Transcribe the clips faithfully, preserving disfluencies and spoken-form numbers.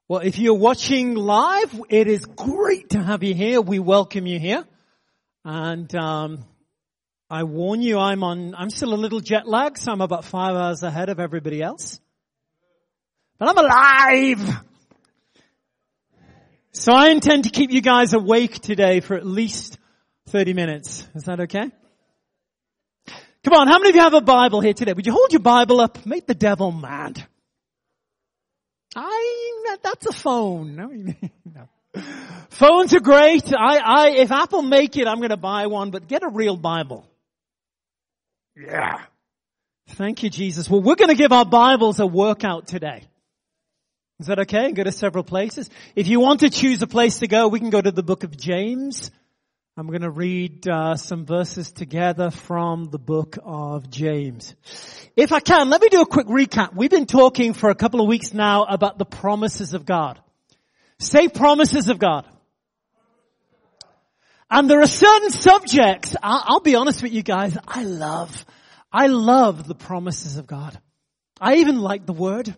Well, if you're watching live, it is great to have you here. We welcome you here. And um, I warn you, I'm on. I'm still a little jet lagged, so I'm about five hours ahead of everybody else. But I'm alive! So I intend to keep you guys awake today for at least thirty minutes. Is that okay? Come on, how many of you have a Bible here today? Would you hold your Bible up? Make the devil mad. I, that's a phone. No, no. Phones are great. I, I, if Apple make it, I'm going to buy one, but get a real Bible. Yeah. Thank you, Jesus. Well, we're going to give our Bibles a workout today. Is that okay? Go to several places. If you want to choose a place to go, we can go to the book of James. I'm going to read uh, some verses together from the book of James. If I can, let me do a quick recap. We've been talking for a couple of weeks now about the promises of God. Say promises of God. And there are certain subjects, I'll, I'll be honest with you guys, I love. I love the promises of God. I even like the word.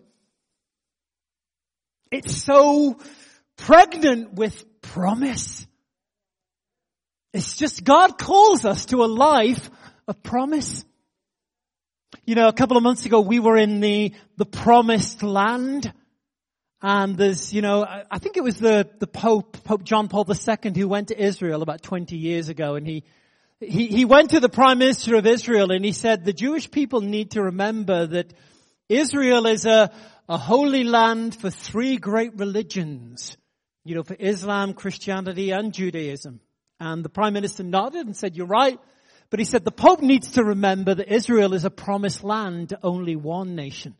It's so pregnant with promise. It's just God calls us to a life of promise. You know, a couple of months ago we were in the, the promised land. And there's, you know, I think it was the, the Pope, Pope John Paul the Second, who went to Israel about twenty years ago. And he, he, he went to the Prime Minister of Israel and he said, the Jewish people need to remember that Israel is a, a holy land for three great religions. You know, for Islam, Christianity, and Judaism. And the Prime Minister nodded and said, you're right. But he said the Pope needs to remember that Israel is a promised land to only one nation.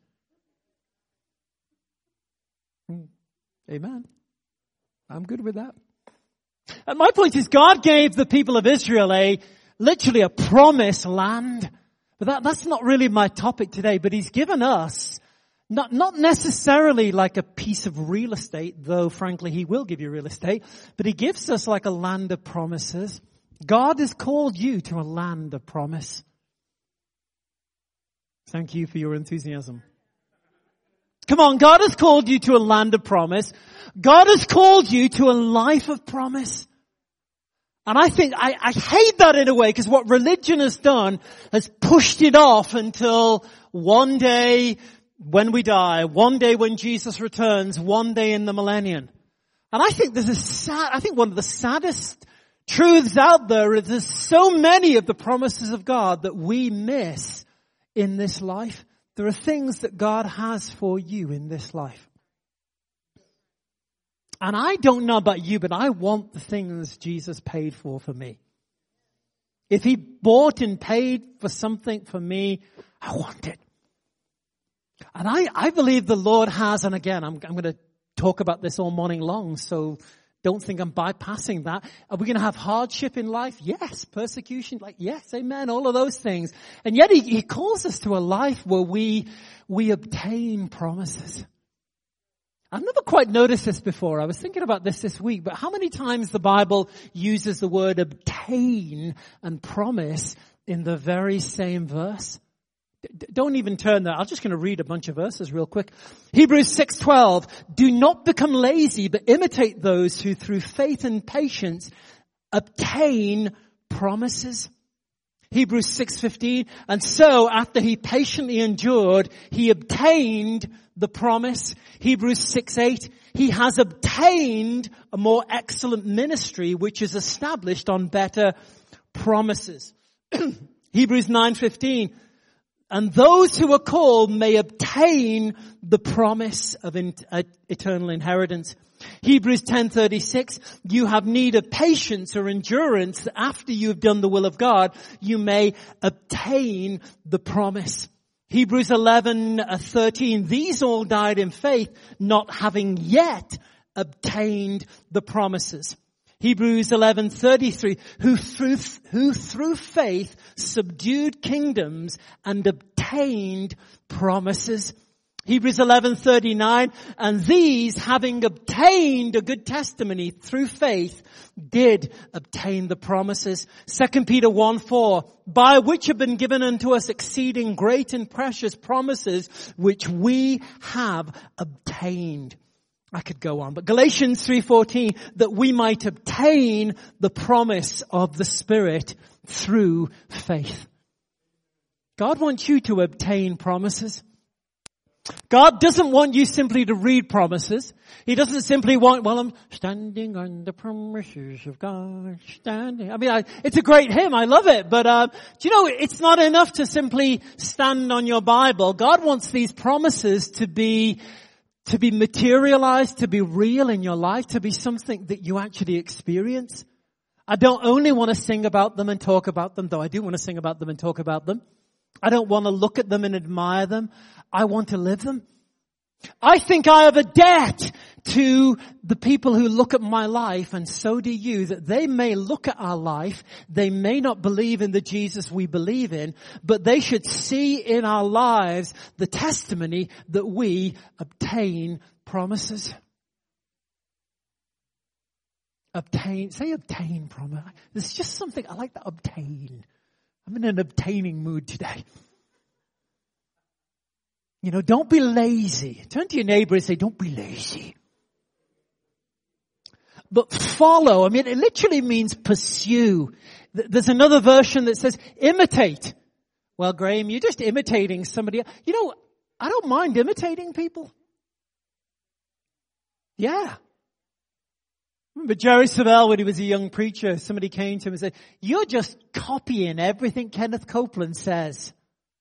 Amen. I'm good with that. And my point is God gave the people of Israel a, literally a promised land. But that, that's not really my topic today. But He's given us Not, not necessarily like a piece of real estate, though frankly He will give you real estate, but He gives us like a land of promises. God has called you to a land of promise. Thank you for your enthusiasm. Come on, God has called you to a land of promise. God has called you to a life of promise. And I think, I, I hate that in a way, because what religion has done has pushed it off until one day when we die, one day when Jesus returns, one day in the millennium. And I think there's a sad, I think one of the saddest truths out there is there's so many of the promises of God that we miss in this life. There are things that God has for you in this life. And I don't know about you, but I want the things Jesus paid for for me. If He bought and paid for something for me, I want it. And I, I believe the Lord has, and again, I'm, I'm going to talk about this all morning long, so don't think I'm bypassing that. Are we going to have hardship in life? Yes. Persecution? Like, yes, amen, all of those things. And yet he, he calls us to a life where we, we obtain promises. I've never quite noticed this before. I was thinking about this this week, but how many times the Bible uses the word obtain and promise in the very same verse? Don't even turn there. I'm just going to read a bunch of verses real quick. Hebrews six twelve. Do not become lazy, but imitate those who through faith and patience obtain promises. Hebrews six fifteen. And so after he patiently endured, he obtained the promise. Hebrews six eight. He has obtained a more excellent ministry, which is established on better promises. Hebrews nine fifteen. And those who are called may obtain the promise of in, uh, eternal inheritance. Hebrews ten thirty-six, you have need of patience or endurance that after you have done the will of God, you may obtain the promise. Hebrews eleven thirteen, these all died in faith, not having yet obtained the promises. Hebrews eleven thirty-three, who through, who through faith subdued kingdoms and obtained promises. Hebrews eleven thirty-nine, and these, having obtained a good testimony through faith, did obtain the promises. Second Peter one four, by which have been given unto us exceeding great and precious promises, which we have obtained. I could go on, but Galatians three fourteen, that we might obtain the promise of the Spirit through faith. God wants you to obtain promises. God doesn't want you simply to read promises. He doesn't simply want, well, I'm standing on the promises of God, standing. I mean, I, it's a great hymn. I love it. But, uh, do you know, it's not enough to simply stand on your Bible. God wants these promises to be, to be materialized, to be real in your life, to be something that you actually experience. I don't only want to sing about them and talk about them, though I do want to sing about them and talk about them. I don't want to look at them and admire them. I want to live them. I think I have a debt to the people who look at my life, and so do you, that they may look at our life, they may not believe in the Jesus we believe in, but they should see in our lives the testimony that we obtain promises. Obtain, say obtain promise. There's just something, I like that obtain. I'm in an obtaining mood today. You know, don't be lazy. Turn to your neighbor and say, don't be lazy. But follow, I mean, it literally means pursue. There's another version that says imitate. Well, Graham, you're just imitating somebody. You know, I don't mind imitating people. Yeah. Remember Jerry Savelle, when he was a young preacher, somebody came to him and said, you're just copying everything Kenneth Copeland says.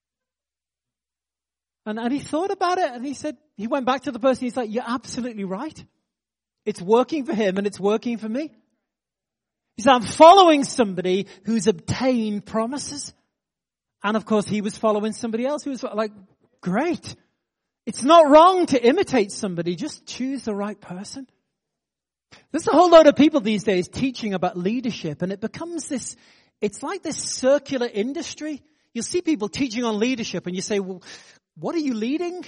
And, and he thought about it and he said, he went back to the person, he's like, you're absolutely right. It's working for him and it's working for me. He said, I'm following somebody who's obtained promises. And of course he was following somebody else who was like, great. It's not wrong to imitate somebody, just choose the right person. There's a whole load of people these days teaching about leadership, and it becomes this, it's like this circular industry. You'll see people teaching on leadership and you say, well, what are you leading?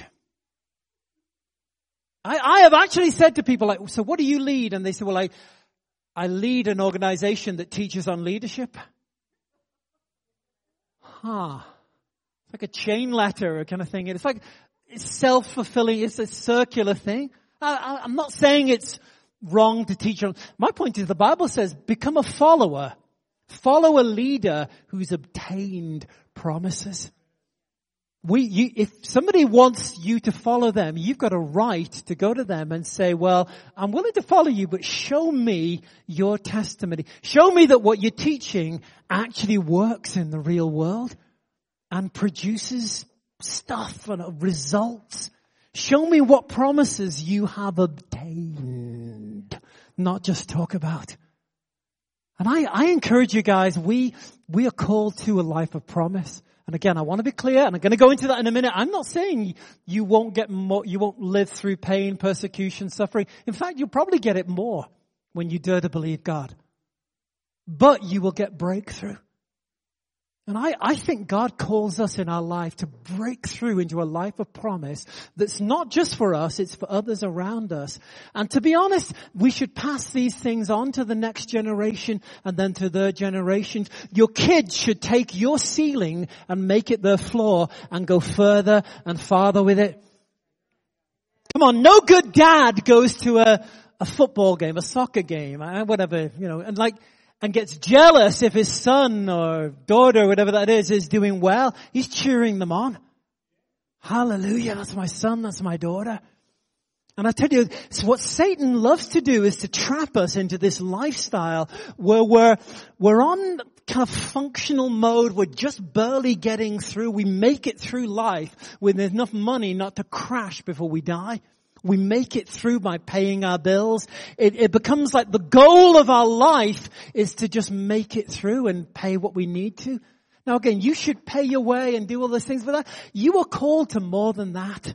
I, I have actually said to people like, so what do you lead? And they say, well, I, I lead an organization that teaches on leadership. Huh. It's like a chain letter kind of thing. It's like, it's self-fulfilling. It's a circular thing. I, I, I'm not saying it's wrong to teach on. My point is the Bible says become a follower. Follow a leader who's obtained promises. We, you, if somebody wants you to follow them, you've got a right to go to them and say, well, I'm willing to follow you, but show me your testimony. Show me that what you're teaching actually works in the real world and produces stuff and results. Show me what promises you have obtained, not just talk about. And I, I encourage you guys, we, we are called to a life of promise. And again, I want to be clear, and I'm going to go into that in a minute. I'm not saying you won't get more, you won't live through pain, persecution, suffering. In fact, you'll probably get it more when you dare to believe God. But you will get breakthrough. And I, I think God calls us in our life to break through into a life of promise that's not just for us, it's for others around us. And to be honest, we should pass these things on to the next generation and then to their generations. Your kids should take your ceiling and make it their floor and go further and farther with it. Come on, no good dad goes to a, a football game, a soccer game, whatever, you know, and like, and gets jealous if his son or daughter, whatever that is, is doing well. He's cheering them on. Hallelujah, that's my son, that's my daughter. And I tell you, so what Satan loves to do is to trap us into this lifestyle where we're, we're on kind of functional mode. We're just barely getting through. We make it through life with enough money not to crash before we die. We make it through by paying our bills. It, it becomes like the goal of our life is to just make it through and pay what we need to. Now again, you should pay your way and do all those things, but that, you are called to more than that.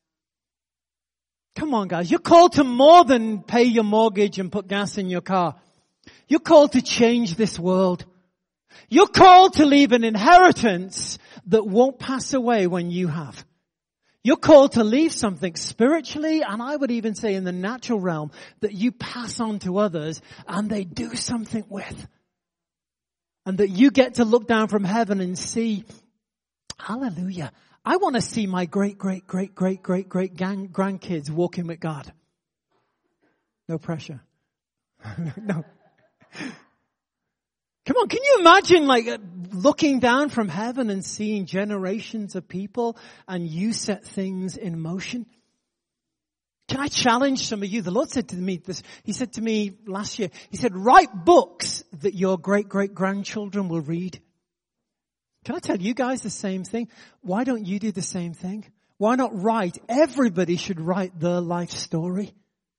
Come on guys, you're called to more than pay your mortgage and put gas in your car. You're called to change this world. You're called to leave an inheritance that won't pass away when you have. You're called to leave something spiritually, and I would even say in the natural realm, that you pass on to others and they do something with. And that you get to look down from heaven and see, hallelujah, I want to see my great, great, great, great, great, great gang, grandkids walking with God. No pressure. No. Come on, can you imagine like looking down from heaven and seeing generations of people and you set things in motion? Can I challenge some of you? The Lord said to me this, He said to me last year, He said, write books that your great-great-grandchildren will read. Can I tell you guys the same thing? Why don't you do the same thing? Why not write? Everybody should write their life story.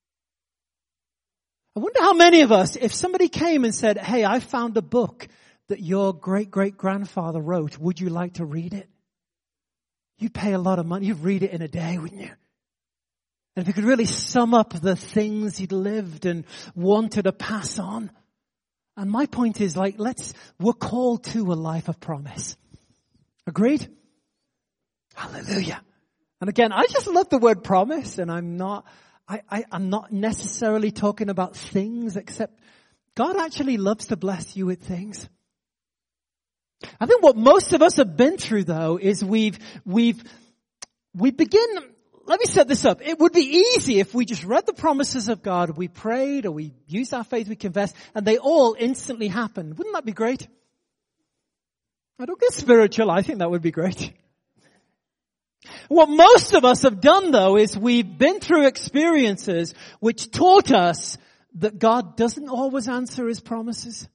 I wonder how many of us, if somebody came and said, hey, I found a book that your great-great-grandfather wrote, would you like to read it? You'd pay a lot of money. You'd read it in a day, wouldn't you? And if you could really sum up the things he'd lived and wanted to pass on. And my point is like, let's, we're called to a life of promise. Agreed? Hallelujah. And again, I just love the word promise, and I'm not, I, I, I'm not necessarily talking about things, except God actually loves to bless you with things. I think what most of us have been through though is we've, we've, we begin, let me set this up. It would be easy if we just read the promises of God, we prayed or we used our faith, we confessed, and they all instantly happened. Wouldn't that be great? I don't get spiritual. I think that would be great. What most of us have done though is we've been through experiences which taught us that God doesn't always answer His promises.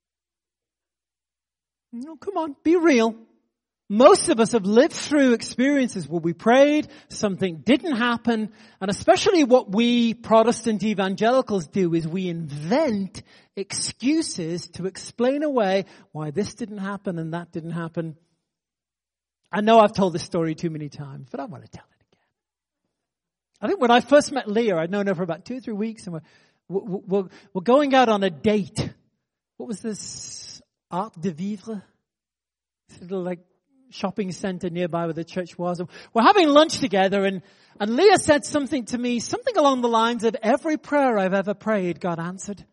No, come on, be real. Most of us have lived through experiences where we prayed, something didn't happen, and especially what we Protestant evangelicals do is we invent excuses to explain away why this didn't happen and that didn't happen. I know I've told this story too many times, but I want to tell it again. I think when I first met Leah, I'd known her for about two or three weeks, and we're, we're, we're going out on a date. What was this? Art de Vivre? This little like shopping center nearby where the church was. And we're having lunch together, and, and Leah said something to me, something along the lines of, every prayer I've ever prayed, God answered.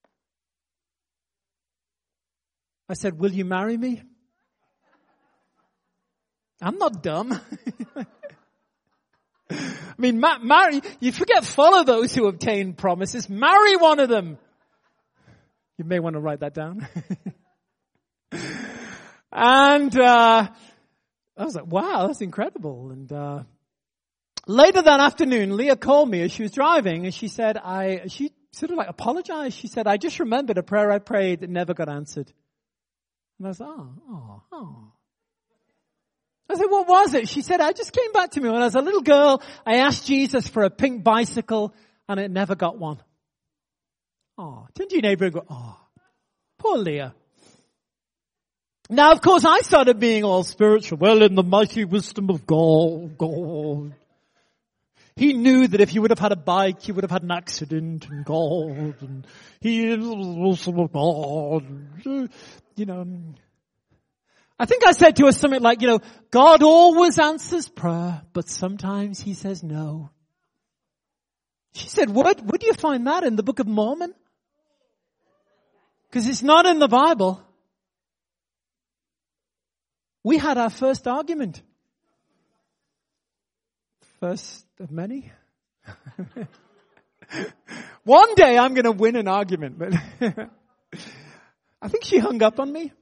I said, will you marry me? I'm not dumb. I mean, ma- marry, you forget follow those who obtain promises. Marry one of them. You may want to write that down. And uh I was like, wow, that's incredible. And uh later that afternoon, Leah called me as she was driving, and she said, I, she sort of like apologized. She said, I just remembered a prayer I prayed that never got answered. And I was like, oh, oh, oh. I said, what was it? She said, I just came back to me when I was a little girl. I asked Jesus for a pink bicycle, and it never got one. Oh, turn to your neighbor and go, oh, poor Leah. Now, of course, I started being all spiritual. Well, in the mighty wisdom of God, God. He knew that if you would have had a bike, you would have had an accident, and God, and He is also God. You know, I think I said to her something like, you know, God always answers prayer, but sometimes He says no. She said, what? Where do you find that? In the Book of Mormon? Because it's not in the Bible. We had our first argument. First of many. One day I'm going to win an argument, but I think she hung up on me.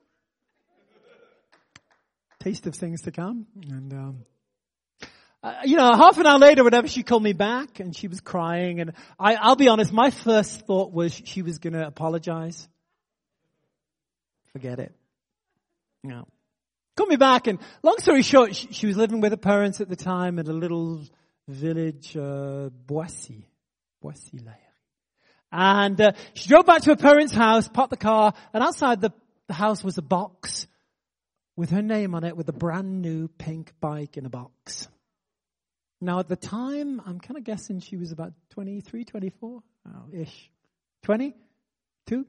Taste of things to come. And, um, uh, you know, half an hour later, whatever, she called me back and she was crying. And I, I'll be honest, my first thought was she was going to apologize. Forget it. No. Called me back, and long story short, she, she was living with her parents at the time in a little village, uh, Boissy. Boissy-Laïry. And uh, she drove back to her parents' house, parked the car, and outside the, the house was a box with her name on it, with a brand new pink bike in a box. Now at the time, I'm kind of guessing she was about twenty-three, twenty-four, oh, ish. twenty-two?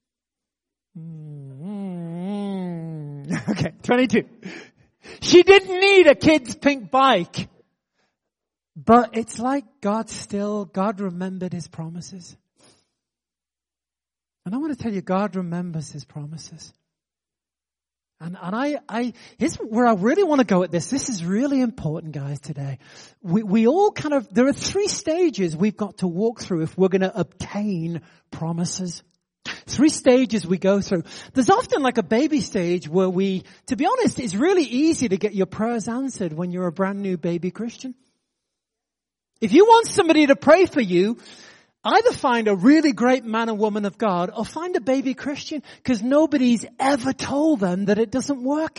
Mm-hmm. Okay, twenty-two. She didn't need a kid's pink bike. But it's like God still, God remembered His promises. And I want to tell you, God remembers His promises. And, and I, I, here's where I really want to go at this. This is really important, guys, today. We, we all kind of, there are three stages we've got to walk through if we're going to obtain promises. Three stages we go through. There's often like a baby stage where we, to be honest, it's really easy to get your prayers answered when you're a brand new baby Christian. If you want somebody to pray for you, either find a really great man and woman of God or find a baby Christian, because nobody's ever told them that it doesn't work.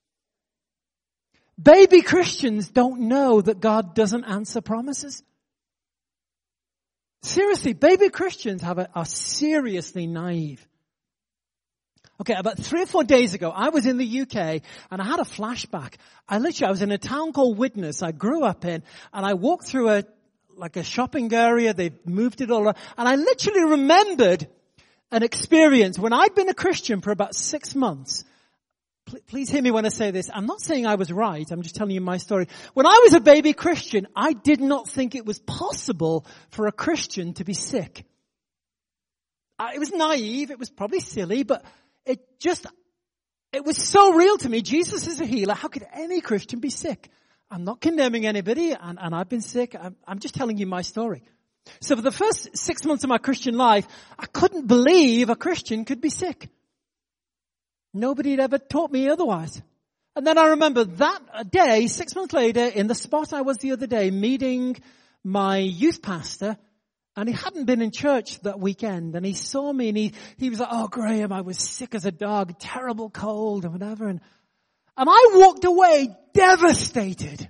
Baby Christians don't know that God doesn't answer promises. Seriously, baby Christians have a, are seriously naive. Okay, about three or four days ago, I was in the U K and I had a flashback. I literally, I was in a town called Widnes I grew up in, and I walked through a, like a shopping area. They moved it all around. And I literally remembered an experience when I'd been a Christian for about six months. Please hear me when I say this. I'm not saying I was right. I'm just telling you my story. When I was a baby Christian, I did not think it was possible for a Christian to be sick. It was naive. It was probably silly, but it just, it was so real to me. Jesus is a healer. How could any Christian be sick? I'm not condemning anybody, and, and I've been sick. I'm, I'm just telling you my story. So for the first six months of my Christian life, I couldn't believe a Christian could be sick. Nobody had ever taught me otherwise. And then I remember that day, six months later, in the spot I was the other day, meeting my youth pastor, and he hadn't been in church that weekend, and he saw me, and he, he was like, "Oh, Graham, I was sick as a dog, terrible cold, and whatever." And, and I walked away devastated.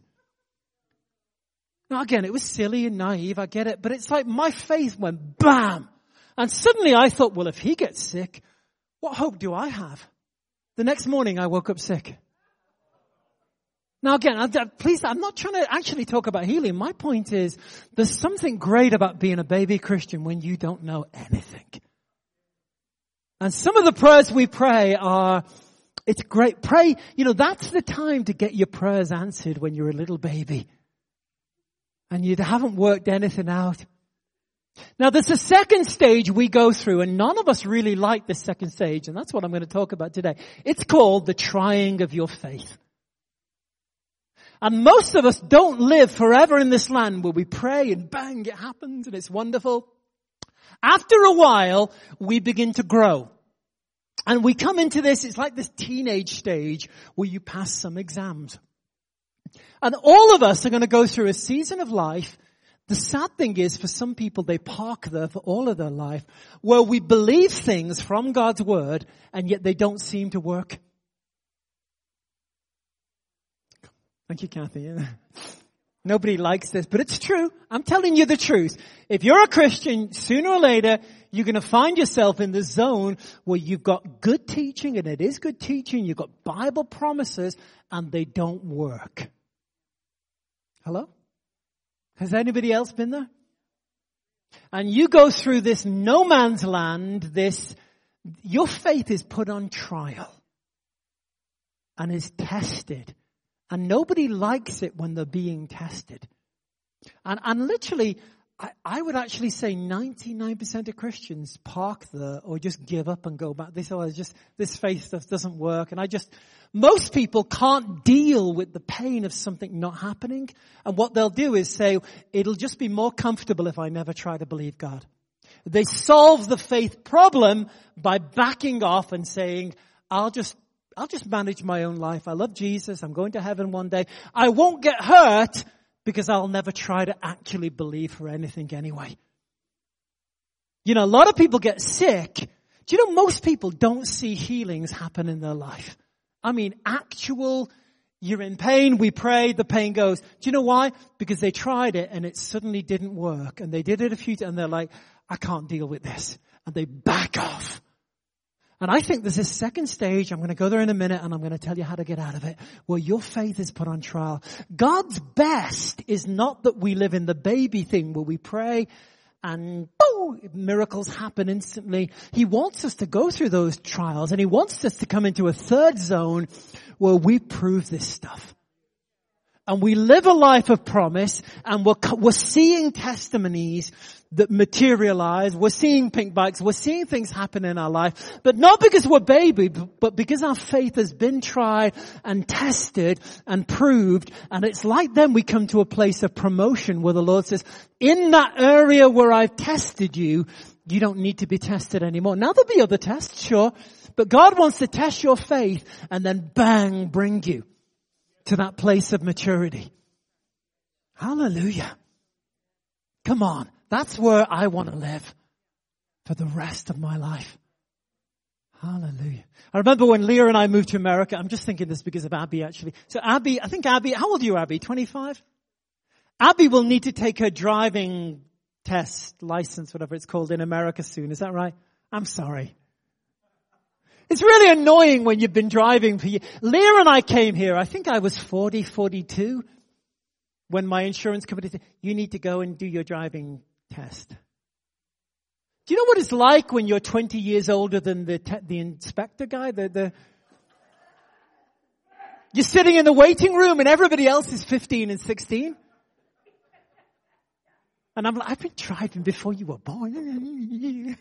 Now again, it was silly and naive, I get it, but it's like my faith went bam. And suddenly I thought, well, if he gets sick, what hope do I have? The next morning I woke up sick. Now again, please, I'm not trying to actually talk about healing. My point is, there's something great about being a baby Christian when you don't know anything. And some of the prayers we pray are, it's great. Pray, you know, that's the time to get your prayers answered when you're a little baby. And you haven't worked anything out. Now there's a second stage we go through, and none of us really like this second stage, and that's what I'm going to talk about today. It's called the trying of your faith. And most of us don't live forever in this land where we pray and bang, it happens and it's wonderful. After a while, we begin to grow. And we come into this, it's like this teenage stage where you pass some exams. And all of us are going to go through a season of life. The sad thing is, for some people, they park there for all of their life, where we believe things from God's word, and yet they don't seem to work. Thank you, Kathy. Nobody likes this, but it's true. I'm telling you the truth. If you're a Christian, sooner or later, you're going to find yourself in the zone where you've got good teaching, and it is good teaching. You've got Bible promises, and they don't work. Hello? Has anybody else been there? And you go through this no man's land, this, your faith is put on trial and is tested. And nobody likes it when they're being tested. And, and literally, I, I would actually say ninety-nine percent of Christians park there or just give up and go back. They say, oh, it's just, this faith stuff doesn't work. And I just, most people can't deal with the pain of something not happening. And what they'll do is say, it'll just be more comfortable if I never try to believe God. They solve the faith problem by backing off and saying, I'll just, I'll just manage my own life. I love Jesus. I'm going to heaven one day. I won't get hurt because I'll never try to actually believe for anything anyway. You know, a lot of people get sick. Do you know most people don't see healings happen in their life? I mean, actual, you're in pain, we pray, the pain goes. Do you know why? Because they tried it and it suddenly didn't work. And they did it a few times and they're like, I can't deal with this. And they back off. And I think there's this second stage, I'm going to go there in a minute and I'm going to tell you how to get out of it, where your faith is put on trial. God's best is not that we live in the baby thing where we pray and oh, miracles happen instantly. He wants us to go through those trials, and he wants us to come into a third zone where we prove this stuff. and we live a life of promise, and we're, we're seeing testimonies that materialize. We're seeing pink bikes. We're seeing things happen in our life, but not because we're baby, but because our faith has been tried and tested and proved. And it's like then we come to a place of promotion where the Lord says, in that area where I've tested you, you don't need to be tested anymore. Now there'll be other tests, sure, but God wants to test your faith and then bang, bring you to that place of maturity. Hallelujah. Come on. That's where I want to live for the rest of my life. Hallelujah. I remember when Leah and I moved to America, I'm just thinking this because of Abby actually. So Abby, I think Abby, how old are you, Abby? twenty-five? Abby will need to take her driving test, license, whatever it's called in America soon. Is that right? I'm sorry. It's really annoying when you've been driving for years. Leah and I came here, I think I was forty, forty-two, when my insurance company said, you need to go and do your driving test. Do you know what it's like when you're twenty years older than the te- the inspector guy? The, the You're sitting in the waiting room and everybody else is fifteen and sixteen. And I'm like, I've been driving before you were born.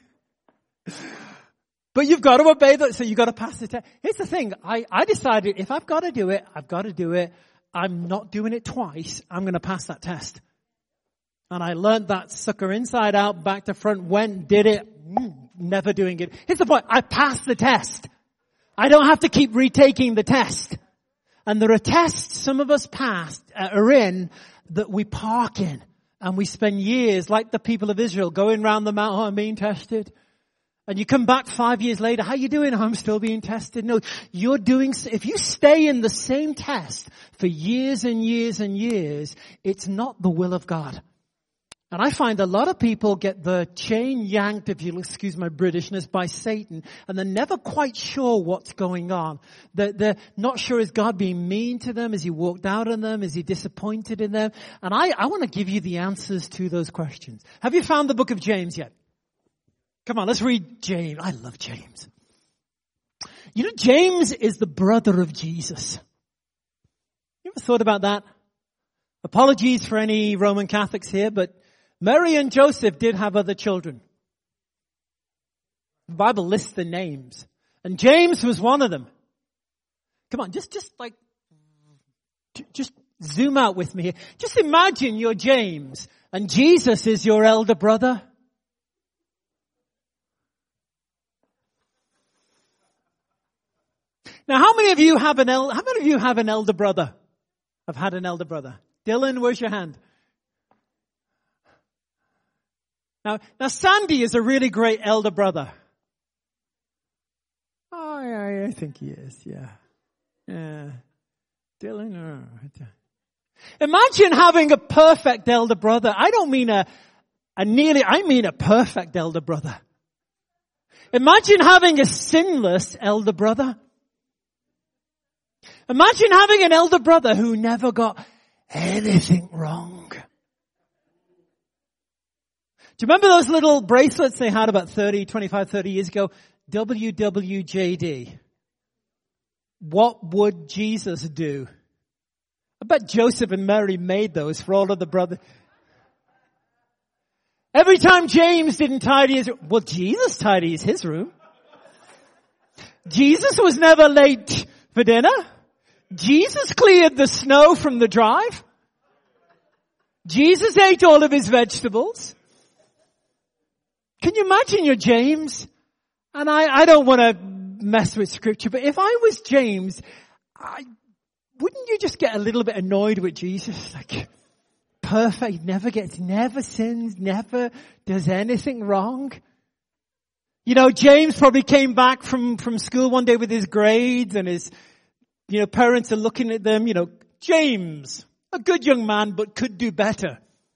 But you've got to obey that, so you've got to pass the test. Here's the thing, I, I decided if I've got to do it, I've got to do it. I'm not doing it twice. I'm going to pass that test. And I learned that sucker inside out, back to front, went, did it, never doing it. Here's the point, I passed the test. I don't have to keep retaking the test. And there are tests some of us passed, uh, are in, that we park in. And we spend years, like the people of Israel, going around the mountain, oh, I'm being tested. And you come back five years later, how you doing? I'm still being tested. No, you're doing, if you stay in the same test for years and years and years, it's not the will of God. And I find a lot of people get the chain yanked, if you'll excuse my Britishness, by Satan, and they're never quite sure what's going on. They're, they're not sure, is God being mean to them? Is he walked out on them? Is he disappointed in them? And I, I want to give you the answers to those questions. Have you found the book of James yet? Come on, let's read James. I love James. You know, James is the brother of Jesus. You ever thought about that? Apologies for any Roman Catholics here, but Mary and Joseph did have other children. The Bible lists the names. And James was one of them. Come on, just, just like, just zoom out with me here. Just imagine you're James and Jesus is your elder brother. Now, how many of you have an el- how many of you have an elder brother? I've had an elder brother. Dylan, where's your hand? Now, now Sandy is a really great elder brother. Oh, yeah, I think he is, yeah. Yeah. Dylan, oh. Imagine having a perfect elder brother. I don't mean a, a nearly, I mean a perfect elder brother. Imagine having a sinless elder brother. Imagine having an elder brother who never got anything wrong. Do you remember those little bracelets they had about thirty, twenty-five, thirty years ago? W W J D. What would Jesus do? I bet Joseph and Mary made those for all of the brothers. Every time James didn't tidy his room, well, Jesus tidies his room. Jesus was never late for dinner. Jesus cleared the snow from the drive. Jesus ate all of his vegetables. Can you imagine you're James? And I, I don't want to mess with scripture, but if I was James, I, wouldn't you just get a little bit annoyed with Jesus? Like, perfect, never gets, never sins, never does anything wrong. You know, James probably came back from, from school one day with his grades and his, you know, parents are looking at them, you know, James, a good young man, but could do better.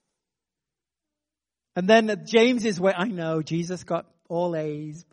And then James is where, I know, Jesus got all A's.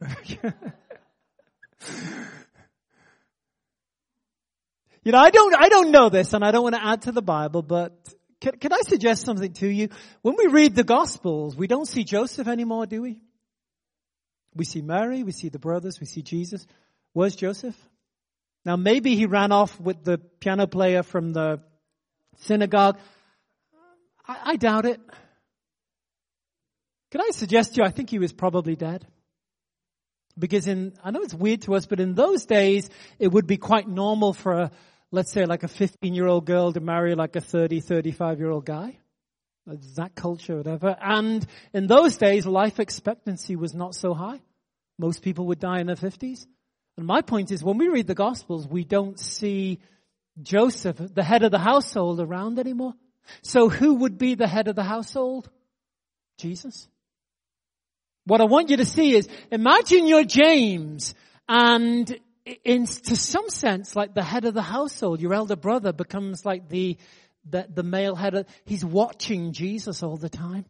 You know, I don't, I don't know this and I don't want to add to the Bible, but can, can I suggest something to you? When we read the Gospels, we don't see Joseph anymore, do we? We see Mary, we see the brothers, we see Jesus. Where's Joseph? Now maybe he ran off with the piano player from the synagogue. I, I doubt it. Can I suggest to you, I think he was probably dead. Because in, I know it's weird to us, but in those days, it would be quite normal for a, let's say like a fifteen-year-old girl to marry like a thirty, thirty-five-year-old guy. That's that culture, whatever. And in those days, life expectancy was not so high. Most people would die in their fifties. And my point is, when we read the Gospels, we don't see Joseph, the head of the household, around anymore. So who would be the head of the household? Jesus. What I want you to see is, imagine you're James, and in, to some sense, like the head of the household, your elder brother becomes like the, the, the male head of, he's watching Jesus all the time.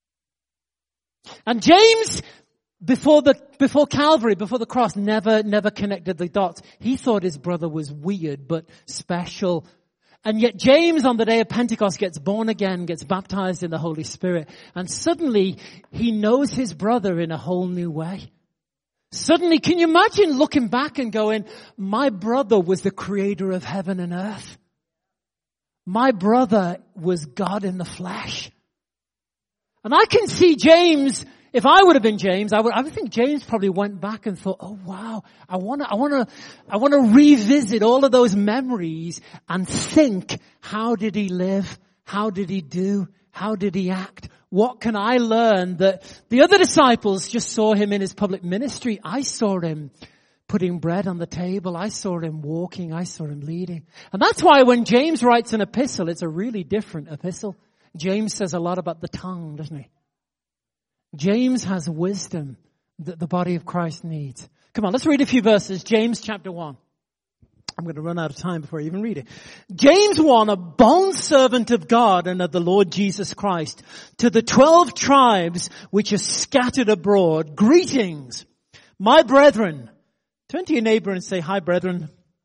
And James, before the, before Calvary, before the cross, never, never connected the dots. He thought his brother was weird, but special. And yet James on the day of Pentecost gets born again, gets baptized in the Holy Spirit. And suddenly he knows his brother in a whole new way. Suddenly, can you imagine looking back and going, my brother was the creator of heaven and earth. My brother was God in the flesh. And I can see James, if I would have been James, I would, I would think James probably went back and thought, oh wow, I want to, I want to, I want to revisit all of those memories and think, how did he live? How did he do? How did he act? What can I learn that the other disciples just saw him in his public ministry? I saw him putting bread on the table. I saw him walking. I saw him leading. And that's why when James writes an epistle, it's a really different epistle. James says a lot about the tongue, doesn't he? James has wisdom that the body of Christ needs. Come on, let's read a few verses. James chapter one. I'm going to run out of time before I even read it. James one, a bondservant of God and of the Lord Jesus Christ, to the twelve tribes which are scattered abroad, greetings, my brethren. Turn to your neighbor and say, hi, brethren.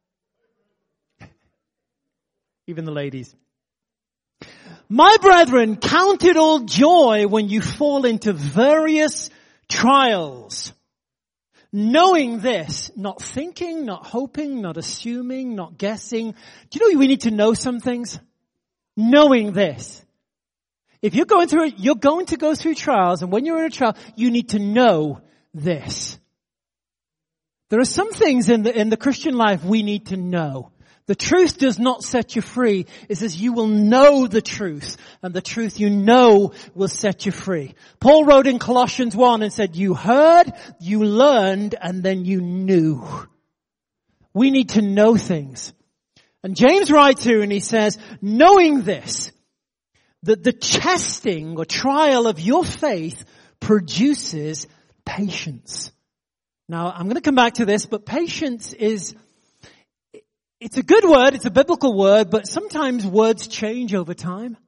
Even the ladies. My brethren, count it all joy when you fall into various trials. Knowing this, not thinking, not hoping, not assuming, not guessing. Do you know we need to know some things? Knowing this. If you're going through it, you're going to go through trials, and when you're in a trial, you need to know this. There are some things in the, in the Christian life we need to know. The truth does not set you free. It says you will know the truth, and the truth you know will set you free. Paul wrote in Colossians one and said, you heard, you learned, and then you knew. We need to know things. And James writes here and he says, knowing this, that the testing or trial of your faith produces patience. Now, I'm going to come back to this, but patience is... It's a good word, it's a biblical word, but sometimes words change over time.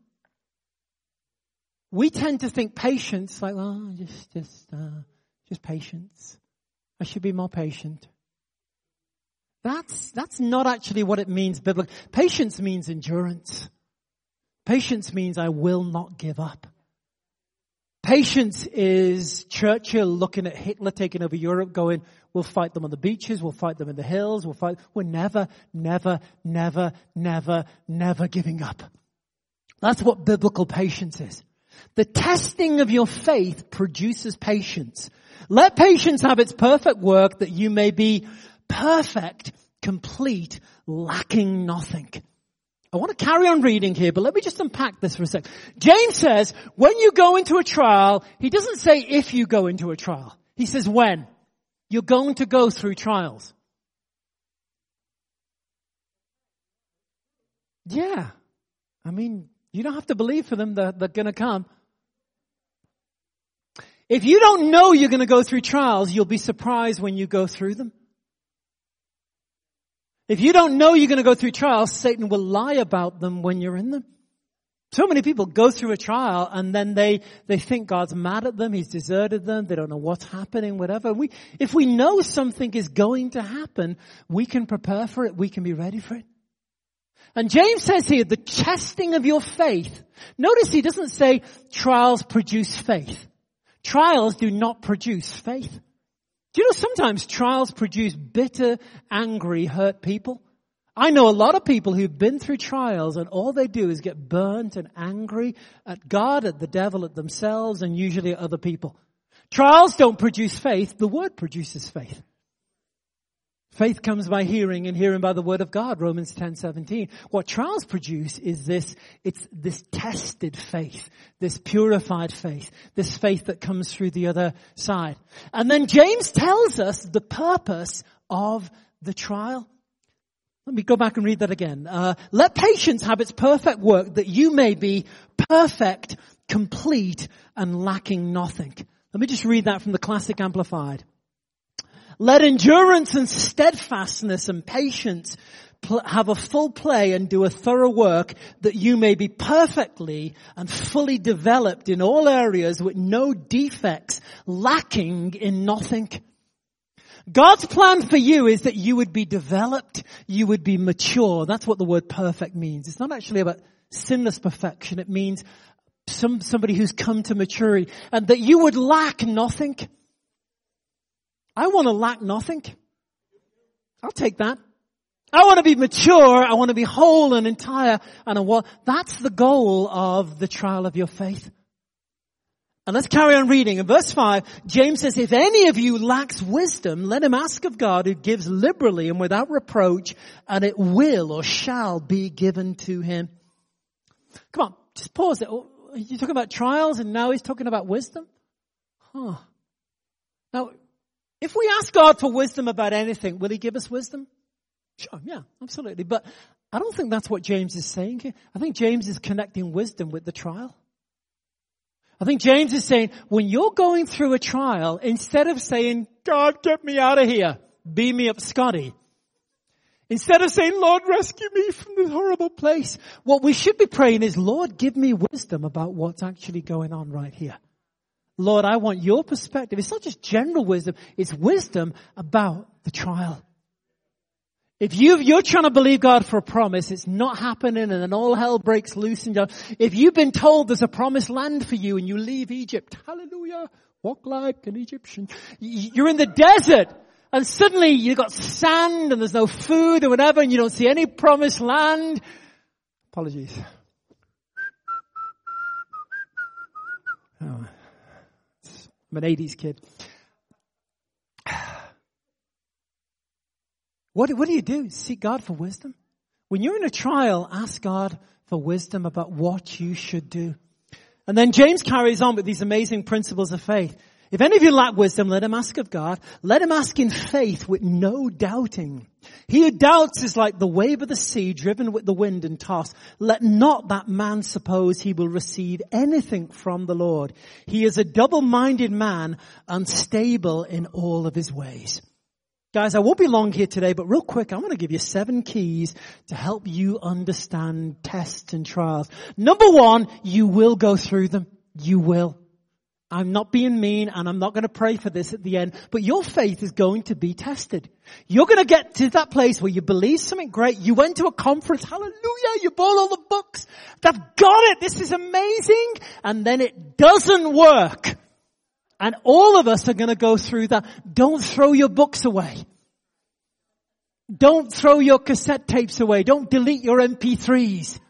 We tend to think patience, like, oh, just, just, uh, just patience. I should be more patient. That's, that's not actually what it means biblically. Patience means endurance. Patience means I will not give up. Patience is Churchill looking at Hitler taking over Europe going, we'll fight them on the beaches, we'll fight them in the hills, we'll fight, we're never, never, never, never, never giving up. That's what biblical patience is. The testing of your faith produces patience. Let patience have its perfect work that you may be perfect, complete, lacking nothing. I want to carry on reading here, but let me just unpack this for a sec. James says, when you go into a trial, he doesn't say if you go into a trial. He says when. You're going to go through trials. Yeah. I mean, you don't have to believe for them that they're going to come. If you don't know you're going to go through trials, you'll be surprised when you go through them. If you don't know you're going to go through trials, Satan will lie about them when you're in them. So many people go through a trial and then they, they think God's mad at them, He's deserted them, they don't know what's happening, whatever. We, if we know something is going to happen, we can prepare for it, we can be ready for it. And James says here, the testing of your faith. Notice he doesn't say trials produce faith. Trials do not produce faith. Do you know sometimes trials produce bitter, angry, hurt people? I know a lot of people who've been through trials and all they do is get burnt and angry at God, at the devil, at themselves, and usually at other people. Trials don't produce faith. The word produces faith. Faith comes by hearing and hearing by the word of God, Romans ten seventeen. What trials produce is this, it's this tested faith, this purified faith, this faith that comes through the other side. And then James tells us the purpose of the trial. Let me go back and read that again. Uh, let patience have its perfect work, that you may be perfect, complete, and lacking nothing. Let me just read that from the Classic Amplified. Let endurance and steadfastness and patience pl- have a full play and do a thorough work, that you may be perfectly and fully developed in all areas with no defects, lacking in nothing. God's plan for you is that you would be developed, you would be mature. That's what the word perfect means. It's not actually about sinless perfection. It means some somebody who's come to maturity, and that you would lack nothing. I want to lack nothing. I'll take that. I want to be mature. I want to be whole and entire. And I want, that's the goal of the trial of your faith. And let's carry on reading. In verse five, James says, if any of you lacks wisdom, let him ask of God, who gives liberally and without reproach, and it will or shall be given to him. Come on, just pause it. You're talking about trials and now he's talking about wisdom? Huh. Now, if we ask God for wisdom about anything, will he give us wisdom? Sure, yeah, absolutely. But I don't think that's what James is saying here. I think James is connecting wisdom with the trial. I think James is saying, when you're going through a trial, instead of saying, God, get me out of here, beam me up Scotty, instead of saying, Lord, rescue me from this horrible place, what we should be praying is, Lord, give me wisdom about what's actually going on right here. Lord, I want your perspective. It's not just general wisdom. It's wisdom about the trial. If you've, you're trying to believe God for a promise, it's not happening and then all hell breaks loose. And if you've been told there's a promised land for you and you leave Egypt, hallelujah, walk like an Egyptian. You're in the desert and suddenly you've got sand and there's no food or whatever and you don't see any promised land. Apologies. Oh. I'm an eighties kid. What, what do you do? Seek God for wisdom? When you're in a trial, ask God for wisdom about what you should do. And then James carries on with these amazing principles of faith. If any of you lack wisdom, let him ask of God. Let him ask in faith with no doubting. He who doubts is like the wave of the sea driven with the wind and tossed. Let not that man suppose he will receive anything from the Lord. He is a double-minded man, unstable in all of his ways. Guys, I won't be long here today, but real quick, I'm going to give you seven keys to help you understand tests and trials. Number one, you will go through them. You will. I'm not being mean and I'm not going to pray for this at the end, but your faith is going to be tested. You're going to get to that place where you believe something great. You went to a conference. Hallelujah. You bought all the books. I've got it. This is amazing. And then it doesn't work. And all of us are going to go through that. Don't throw your books away. Don't throw your cassette tapes away. Don't delete your M P threes.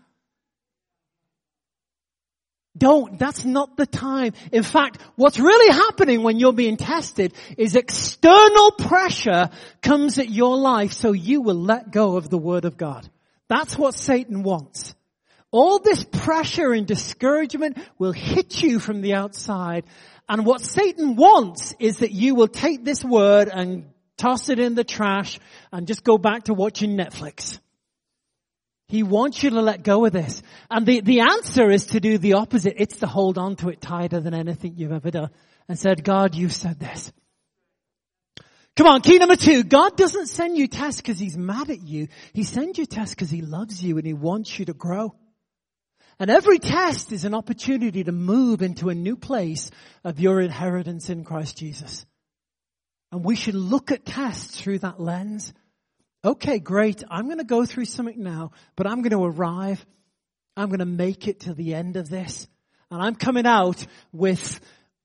Don't. That's not the time. In fact, what's really happening when you're being tested is external pressure comes at your life so you will let go of the Word of God. That's what Satan wants. All this pressure and discouragement will hit you from the outside. And what Satan wants is that you will take this word and toss it in the trash and just go back to watching Netflix. He wants you to let go of this. And the, the answer is to do the opposite. It's to hold on to it tighter than anything you've ever done. And said, God, you said this. Come on, key number two. God doesn't send you tests because he's mad at you. He sends you tests because he loves you and he wants you to grow. And every test is an opportunity to move into a new place of your inheritance in Christ Jesus. And we should look at tests through that lens. Okay, great. I'm going to go through something now, but I'm going to arrive. I'm going to make it to the end of this. And I'm coming out with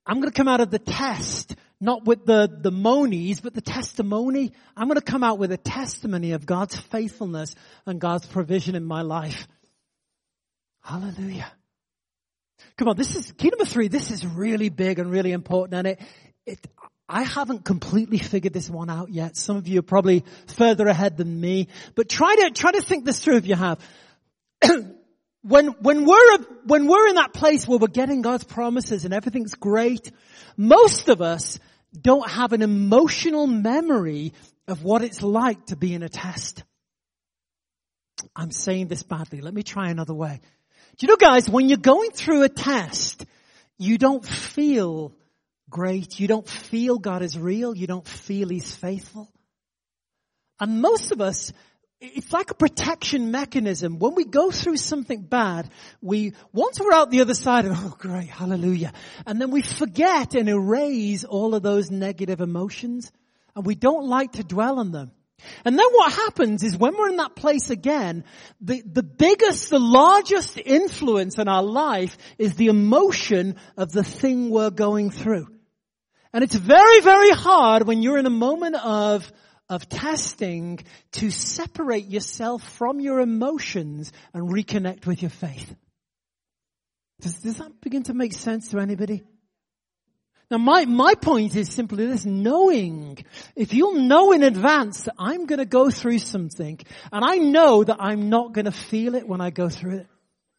I'm going to come out of the test, not with the, the monies, but the testimony. I'm going to come out with a testimony of God's faithfulness and God's provision in my life. Hallelujah. Come on, this is, key number three, this is really big and really important. And it, it, I haven't completely figured this one out yet. Some of you are probably further ahead than me. But try to, try to think this through if you have. When, when we're, when we're in that place where we're getting God's promises and everything's great, most of us don't have an emotional memory of what it's like to be in a test. I'm saying this badly. Let me try another way. Do you know, guys, when you're going through a test, you don't feel great. You don't feel God is real. You don't feel He's faithful. And most of us, it's like a protection mechanism. When we go through something bad, we, once we're out the other side, oh great, hallelujah. And then we forget and erase all of those negative emotions. And we don't like to dwell on them. And then what happens is when we're in that place again, the, the biggest, the largest influence in our life is the emotion of the thing we're going through. And it's very, very hard when you're in a moment of of testing to separate yourself from your emotions and reconnect with your faith. Does, does that begin to make sense to anybody? Now my, my point is simply this, knowing, if you'll know in advance that I'm going to go through something and I know that I'm not going to feel it when I go through it.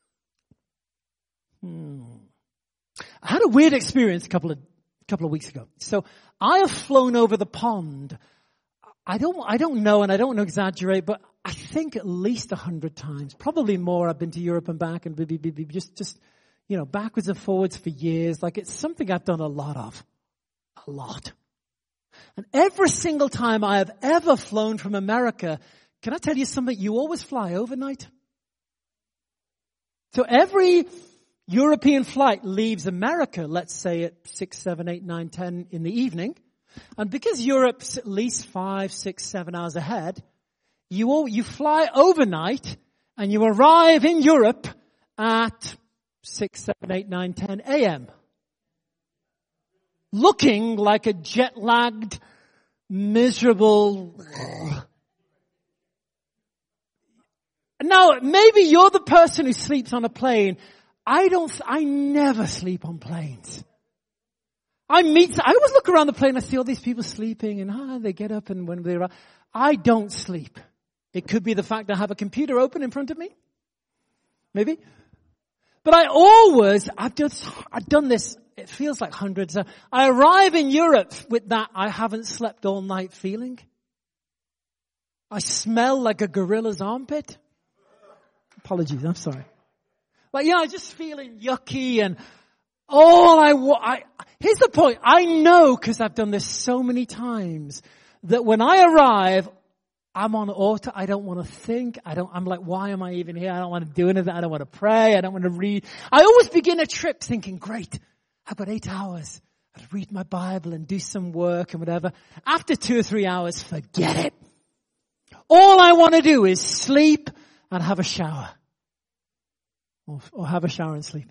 Hmm. I had a weird experience a couple of, couple of weeks ago. So I have flown over the pond. I don't, I don't know, and I don't want to exaggerate, but I think at least a hundred times, probably more. I've been to Europe and back and just, just, you know, backwards and forwards for years. Like it's something I've done a lot of. A lot. And every single time I have ever flown from America, can I tell you something? You always fly overnight. So every European flight leaves America, let's say at six, seven, eight, nine, ten in the evening. And because Europe's at least five, six, seven hours ahead, you all, you fly overnight and you arrive in Europe at six, seven, eight, nine, ten a.m. looking like a jet-lagged, miserable. Now, maybe you're the person who sleeps on a plane. I don't, I never sleep on planes. I meet, I always look around the plane, I see all these people sleeping and ah, they get up and when they arrive. I don't sleep. It could be the fact I have a computer open in front of me. Maybe. But I always, I've just, I've done this, it feels like hundreds. I arrive in Europe with that I haven't slept all night feeling. I smell like a gorilla's armpit. Apologies, I'm sorry. But yeah, just feeling yucky and all I want, I, here's the point. I know, because I've done this so many times, that when I arrive, I'm on auto. I don't want to think. I don't, I'm like, why am I even here? I don't want to do anything. I don't want to pray. I don't want to read. I always begin a trip thinking, great, I've got eight hours. I'll read my Bible and do some work and whatever. After two or three hours, forget it. All I want to do is sleep and have a shower. Or, or have a shower and sleep.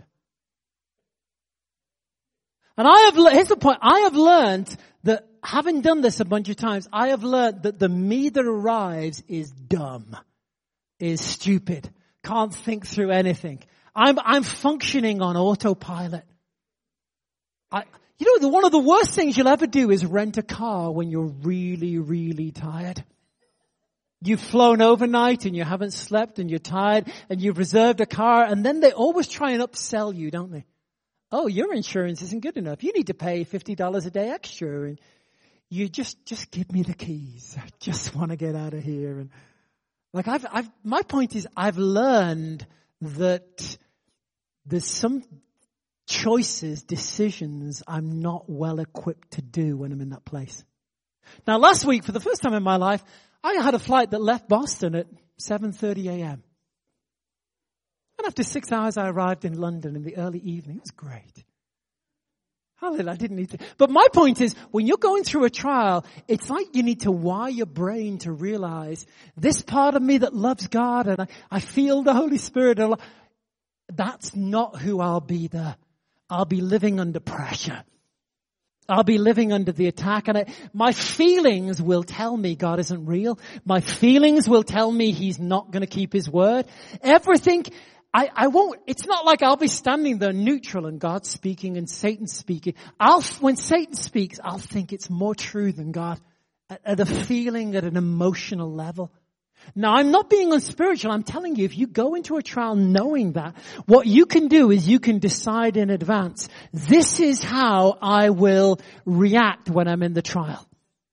And I have, here's the point, I have learned that having done this a bunch of times, I have learned that the me that arrives is dumb, is stupid, can't think through anything. I'm, I'm functioning on autopilot. I, you know, the, one of the worst things you'll ever do is rent a car when you're really, really tired. You've flown overnight and you haven't slept and you're tired and you've reserved a car and then they always try and upsell you, don't they? Oh, your insurance isn't good enough. You need to pay fifty dollars a day extra. And you just, just give me the keys. I just want to get out of here. And like I've, I've, my point is I've learned that there's some choices, decisions I'm not well equipped to do when I'm in that place. Now last week, for the first time in my life, I had a flight that left Boston at seven thirty a.m. And after six hours, I arrived in London in the early evening. It was great. Hallelujah, I didn't need to. But my point is, when you're going through a trial, it's like you need to wire your brain to realize this part of me that loves God and I, I feel the Holy Spirit. That's not who I'll be there. I'll be living under pressure. I'll be living under the attack, and I, my feelings will tell me God isn't real. My feelings will tell me He's not going to keep His word. Everything, I, I won't, it's not like I'll be standing there neutral and God's speaking and Satan's speaking. I'll, when Satan speaks, I'll think it's more true than God at, at a feeling, at an emotional level. Now, I'm not being unspiritual. I'm telling you, if you go into a trial knowing that, what you can do is you can decide in advance, this is how I will react when I'm in the trial.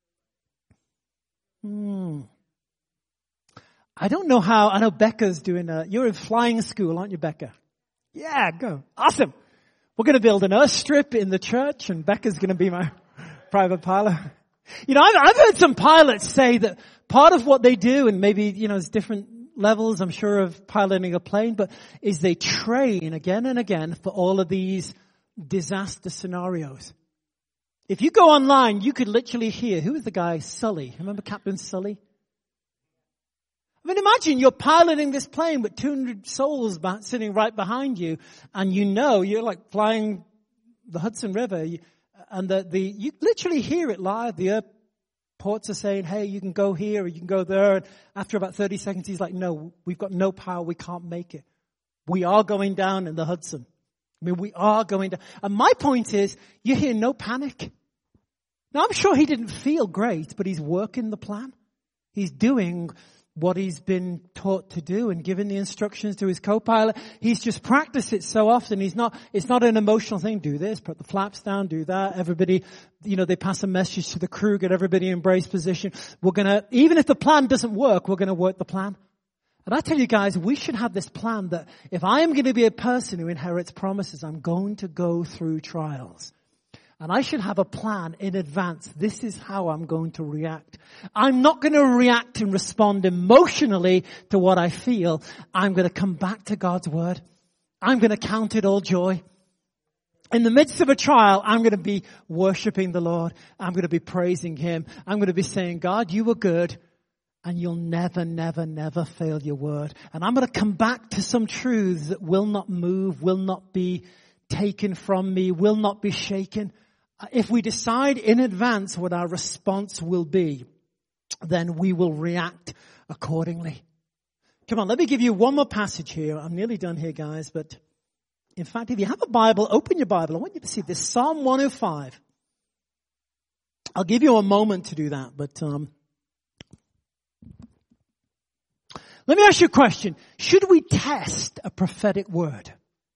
Hmm. I don't know how, I know Becca's doing a, you're in flying school, aren't you, Becca? Yeah, go. Awesome. We're going to build an earth strip in the church, and Becca's going to be my private pilot. You know, I've, I've heard some pilots say that part of what they do, and maybe, you know, there's different levels, I'm sure, of piloting a plane, but is they train again and again for all of these disaster scenarios. If you go online, you could literally hear, who was the guy? Sully. Remember Captain Sully? I mean, imagine you're piloting this plane with two hundred souls sitting right behind you, and you know you're like flying the Hudson River, and the, the you literally hear it live. The airports are saying, hey, you can go here or you can go there. And after about thirty seconds, he's like, no, we've got no power. We can't make it. We are going down in the Hudson. I mean, we are going down. And my point is, you hear no panic. Now, I'm sure he didn't feel great, but he's working the plan. He's doing what he's been taught to do and giving the instructions to his co-pilot. He's just practiced it so often. He's not, it's not an emotional thing. Do this, put the flaps down, do that. Everybody, you know, they pass a message to the crew, get everybody in brace position. We're gonna, even if the plan doesn't work, we're gonna work the plan. And I tell you guys, we should have this plan that if I am going to be a person who inherits promises, I'm going to go through trials. And I should have a plan in advance. This is how I'm going to react. I'm not going to react and respond emotionally to what I feel. I'm going to come back to God's word. I'm going to count it all joy. In the midst of a trial, I'm going to be worshiping the Lord. I'm going to be praising Him. I'm going to be saying, God, you were good. And you'll never, never, never fail your word. And I'm going to come back to some truths that will not move, will not be taken from me, will not be shaken. If we decide in advance what our response will be, then we will react accordingly. Come on, let me give you one more passage here. I'm nearly done here, guys. But in fact, if you have a Bible, open your Bible. I want you to see this. Psalm one oh five. I'll give you a moment to do that. But um, let me ask you a question. Should we test a prophetic word?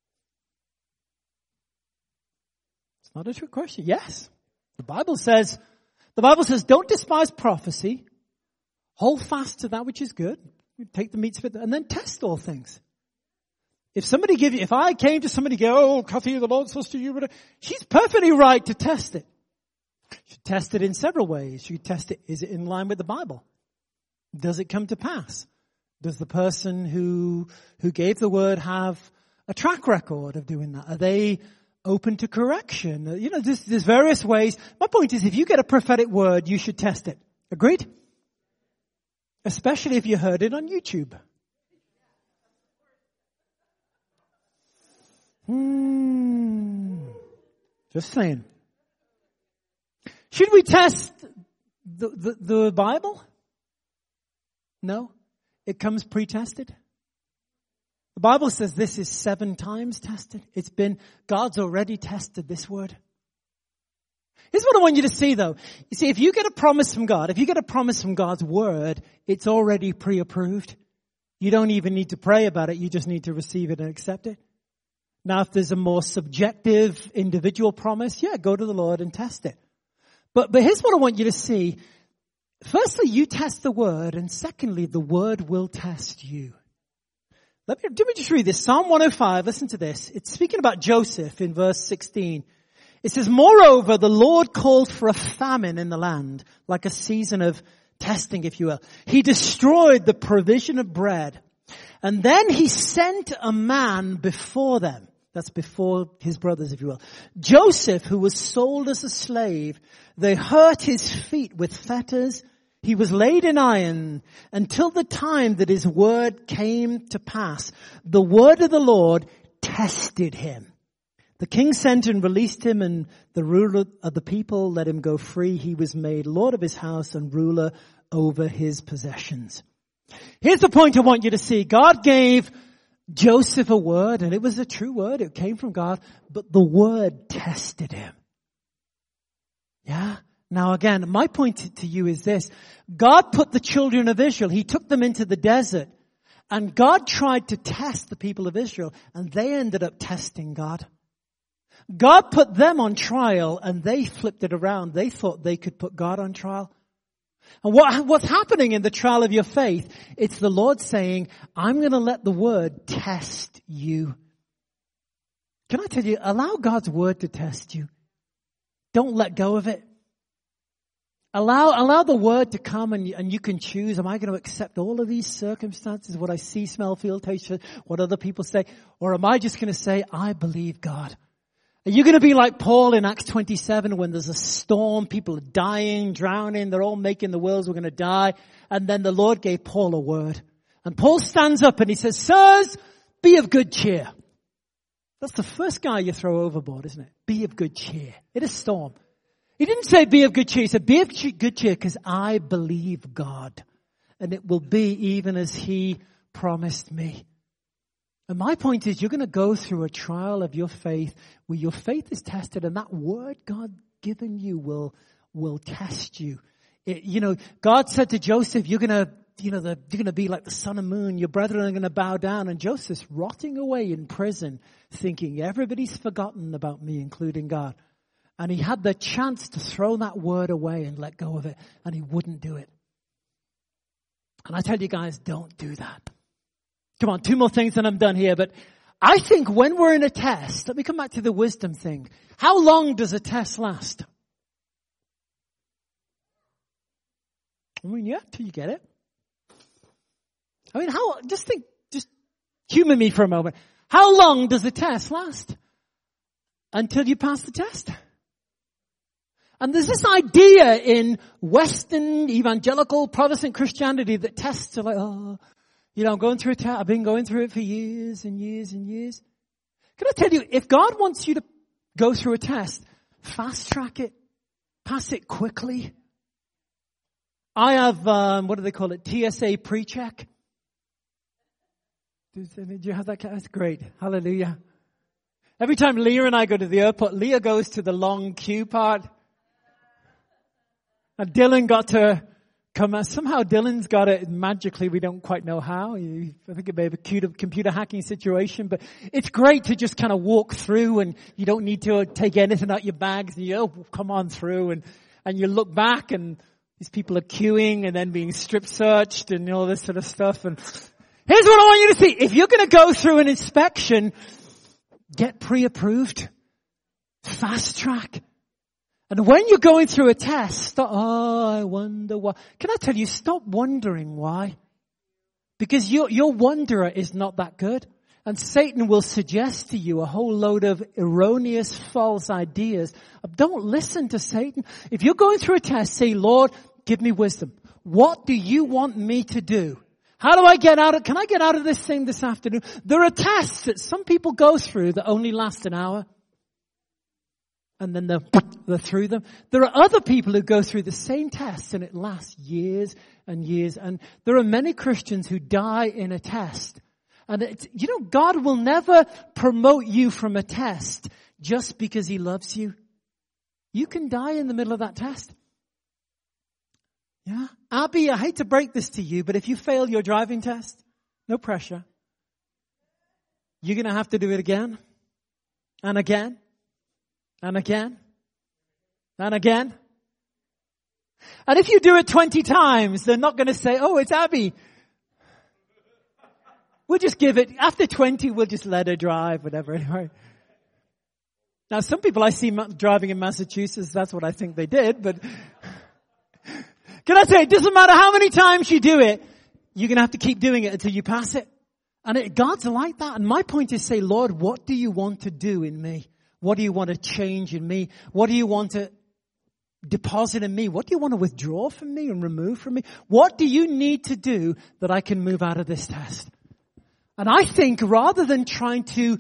Not a trick question. Yes. The Bible says, the Bible says, don't despise prophecy. Hold fast to that which is good. Take the meat spit and then test all things. If somebody give you, if I came to somebody go, oh, Kathy, the Lord says to you, she's perfectly right to test it. She test it in several ways. She test it. Is it in line with the Bible? Does it come to pass? Does the person who, who gave the word have a track record of doing that? Are they open to correction? You know, there's, there's various ways. My point is, if you get a prophetic word, you should test it. Agreed? Especially if you heard it on YouTube. Hmm. Just saying. Should we test the, the, the Bible? No. It comes pre-tested. The Bible says this is seven times tested. It's been, God's already tested this word. Here's what I want you to see though. You see, if you get a promise from God, if you get a promise from God's word, it's already pre-approved. You don't even need to pray about it. You just need to receive it and accept it. Now, if there's a more subjective, individual promise, yeah, go to the Lord and test it. But, but here's what I want you to see. Firstly, you test the word, and secondly, the word will test you. Let me, let me just read this. Psalm one oh five, listen to this. It's speaking about Joseph in verse sixteen. It says, moreover, the Lord called for a famine in the land, like a season of testing, if you will. He destroyed the provision of bread. And then he sent a man before them. That's before his brothers, if you will. Joseph, who was sold as a slave, they hurt his feet with fetters. He was laid in iron until the time that his word came to pass. The word of the Lord tested him. The king sent and released him, and the ruler of the people let him go free. He was made lord of his house and ruler over his possessions. Here's the point I want you to see. God gave Joseph a word, and it was a true word. It came from God, but the word tested him. Yeah? Now again, my point to you is this. God put the children of Israel, He took them into the desert, and God tried to test the people of Israel, and they ended up testing God. God put them on trial, and they flipped it around. They thought they could put God on trial. And what, what's happening in the trial of your faith, it's the Lord saying, I'm going to let the word test you. Can I tell you, allow God's word to test you. Don't let go of it. Allow, allow the word to come, and you, and you can choose, am I going to accept all of these circumstances, what I see, smell, feel, taste, what other people say, or am I just going to say, I believe God? Are you going to be like Paul in Acts twenty-seven when there's a storm, people are dying, drowning, they're all making the worlds, we're going to die. And then the Lord gave Paul a word. And Paul stands up and he says, sirs, be of good cheer. That's the first guy you throw overboard, isn't it? Be of good cheer. In a storm. He didn't say be of good cheer. He said be of good cheer because I believe God. And it will be even as He promised me. And my point is, you're going to go through a trial of your faith where your faith is tested, and that word God given you will, will test you. It, you know, God said to Joseph, you're going to, you know, the, you're going to be like the sun and moon. Your brethren are going to bow down. And Joseph's rotting away in prison thinking everybody's forgotten about me, including God. And he had the chance to throw that word away and let go of it, and he wouldn't do it. And I tell you guys, don't do that. Come on, two more things and I'm done here. But I think when we're in a test, let me come back to the wisdom thing. How long does a test last? I mean, yeah, till you get it. I mean, how, just think, just humor me for a moment. How long does a test last? Until you pass the test. And there's this idea in Western evangelical Protestant Christianity that tests are like, oh, you know, I'm going through a test. I've been going through it for years and years and years. Can I tell you, if God wants you to go through a test, fast track it. Pass it quickly. I have, um, what do they call it? T S A pre-check. Do you have that? That's great. Hallelujah. Every time Leah and I go to the airport, Leah goes to the long queue part. And Dylan got to come out. Somehow Dylan's got it magically. We don't quite know how. I think it may be a computer hacking situation, but it's great to just kind of walk through and you don't need to take anything out your bags and you, oh, come on through and, and you look back and these people are queuing and then being strip searched and all this sort of stuff. And here's what I want you to see. If you're going to go through an inspection, get pre-approved. Fast track. And when you're going through a test, stop, oh, I wonder why. Can I tell you, stop wondering why. Because your, your wonderer is not that good. And Satan will suggest to you a whole load of erroneous, false ideas. Don't listen to Satan. If you're going through a test, say, Lord, give me wisdom. What do you want me to do? How do I get out of, can I get out of this thing this afternoon? There are tests that some people go through that only last an hour. And then they're, they're through them. There are other people who go through the same tests and it lasts years and years. And there are many Christians who die in a test. And it's, you know, God will never promote you from a test just because He loves you. You can die in the middle of that test. Yeah. Abby, I hate to break this to you, but if you fail your driving test, no pressure. You're going to have to do it again and again. And again. And again. And if you do it twenty times, they're not going to say, oh, it's Abby. We'll just give it, after twenty, we'll just let her drive, whatever. Anyway. Now, some people I see driving in Massachusetts, that's what I think they did, but can I say, it doesn't matter how many times you do it, you're going to have to keep doing it until you pass it. And it, God's like that. And my point is say, Lord, what do you want to do in me? What do you want to change in me? What do you want to deposit in me? What do you want to withdraw from me and remove from me? What do you need to do that I can move out of this test? And I think rather than trying to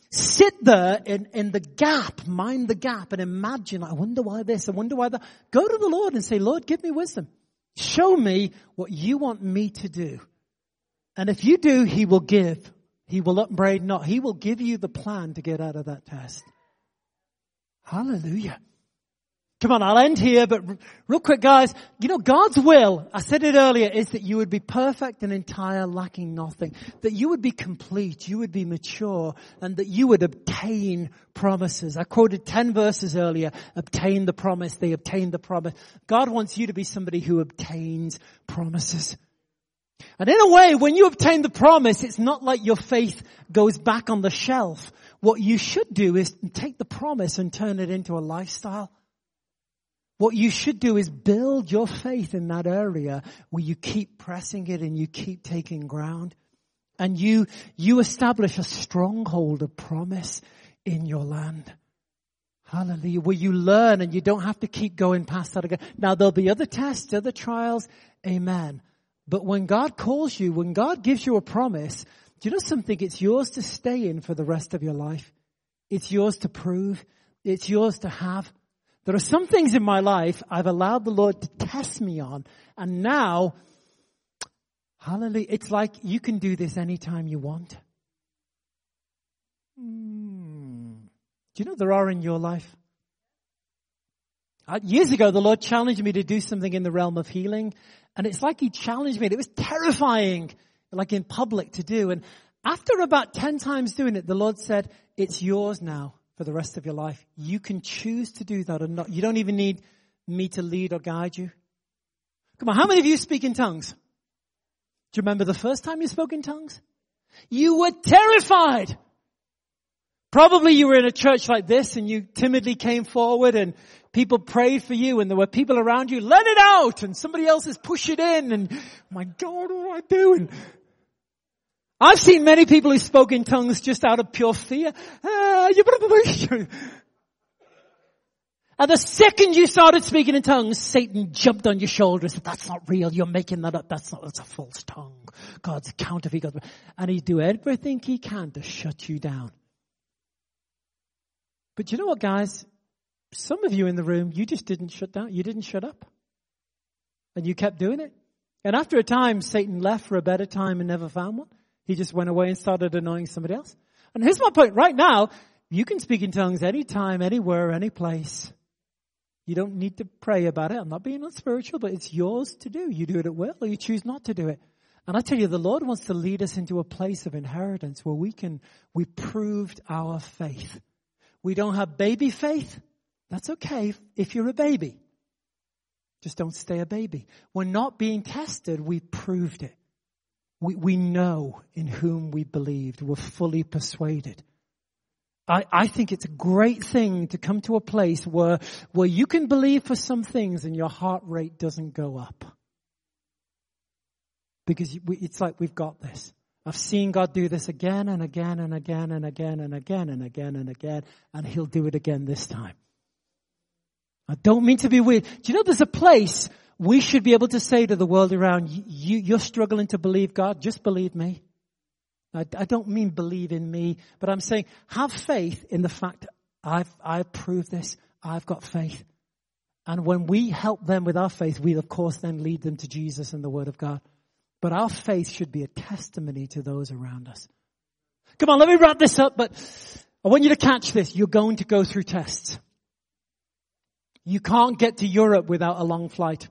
sit there in, in the gap, mind the gap, and imagine, I wonder why this, I wonder why that. Go to the Lord and say, Lord, give me wisdom. Show me what you want me to do. And if you do, he will give. He will upbraid not. He will give you the plan to get out of that test. Hallelujah. Come on, I'll end here, but real quick, guys, you know, God's will, I said it earlier, is that you would be perfect and entire, lacking nothing. That you would be complete, you would be mature, and that you would obtain promises. I quoted ten verses earlier, obtain the promise, they obtain the promise. God wants you to be somebody who obtains promises. And in a way, when you obtain the promise, it's not like your faith goes back on the shelf. What you should do is take the promise and turn it into a lifestyle. What you should do is build your faith in that area where you keep pressing it and you keep taking ground. And you, you establish a stronghold of promise in your land. Hallelujah. Where you learn and you don't have to keep going past that again. Now there'll be other tests, other trials. Amen. But when God calls you, when God gives you a promise, do you know something? It's yours to stay in for the rest of your life. It's yours to prove. It's yours to have. There are some things in my life I've allowed the Lord to test me on. And now, hallelujah, it's like you can do this anytime you want. Hmm. Do you know there are in your life? Uh, years ago, the Lord challenged me to do something in the realm of healing. And it's like he challenged me. It was terrifying, like in public to do. And after about ten times doing it, the Lord said, it's yours now. For the rest of your life. You can choose to do that or not. You don't even need me to lead or guide you. Come on, how many of you speak in tongues? Do you remember the first time you spoke in tongues? You were terrified. Probably you were in a church like this and you timidly came forward and people prayed for you and there were people around you, let it out, and somebody else has pushed it in and, my God, what do I do? And I've seen many people who spoke in tongues just out of pure fear. And the second you started speaking in tongues, Satan jumped on your shoulder and said, that's not real. You're making that up. That's not, that's a false tongue. God's a counterfeit. God. And he'd do everything he can to shut you down. But you know what, guys? Some of you in the room, you just didn't shut down. You didn't shut up. And you kept doing it. And after a time, Satan left for a better time and never found one. He just went away and started annoying somebody else. And here's my point. Right now, you can speak in tongues anytime, anywhere, any place. You don't need to pray about it. I'm not being unspiritual, but it's yours to do. You do it at will or you choose not to do it. And I tell you, the Lord wants to lead us into a place of inheritance where we can, we proved our faith. We don't have baby faith. That's okay if you're a baby. Just don't stay a baby. We're not being tested. We proved it. We, we know in whom we believed. We're fully persuaded. I, I think it's a great thing to come to a place where, where you can believe for some things and your heart rate doesn't go up. Because we, it's like we've got this. I've seen God do this again and again and again and again and again and again and again. And he'll do it again this time. I don't mean to be weird. Do you know there's a place we should be able to say to the world around, you, you're struggling to believe God, just believe me. I, I don't mean believe in me, but I'm saying have faith in the fact I've, I've proved this. I've got faith. And when we help them with our faith, we of course then lead them to Jesus and the Word of God. But our faith should be a testimony to those around us. Come on, let me wrap this up, but I want you to catch this. You're going to go through tests. You can't get to Europe without a long flight.